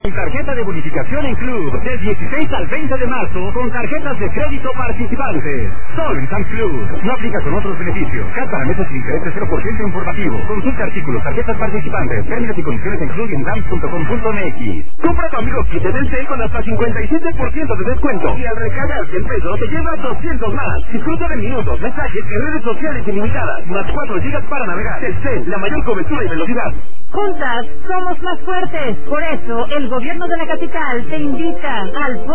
Y tarjeta de bonificación en Club, del 16 al 20 de marzo, con tarjetas de crédito participantes. Solo en Sam's Club. No aplica con otros beneficios. CAT para meses sin interés de 0% informativo. Consulta artículos, tarjetas participantes, términos y condiciones en Club y en dams.com.mx. Compra tu amigo kit de Telcel con hasta 57% de descuento. Y al recargar 100 pesos, te llevas 200 más. Disfruta de minutos, mensajes y redes sociales ilimitadas. Más 4 gigas para navegar. Telcel, la mayor cobertura y velocidad. Juntas somos más fuertes. Por eso, el gobierno de la capital te invita al